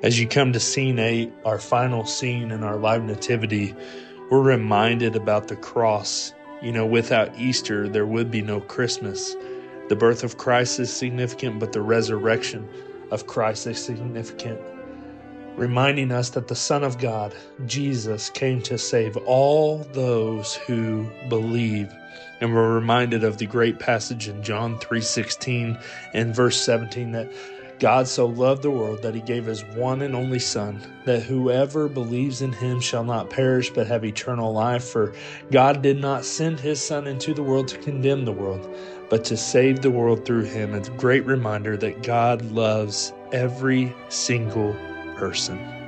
As you come to scene 8, our final scene in our live nativity, we're reminded about the cross. Without Easter, there would be no Christmas. The birth of Christ is significant, but the resurrection of Christ is significant, reminding us that the Son of God, Jesus, came to save all those who believe. And we're reminded of the great passage in John 3:16 and verse 17 that God so loved the world that he gave his one and only Son, that whoever believes in him shall not perish but have eternal life. For God did not send his Son into the world to condemn the world, but to save the world through him. It's a great reminder that God loves every single person.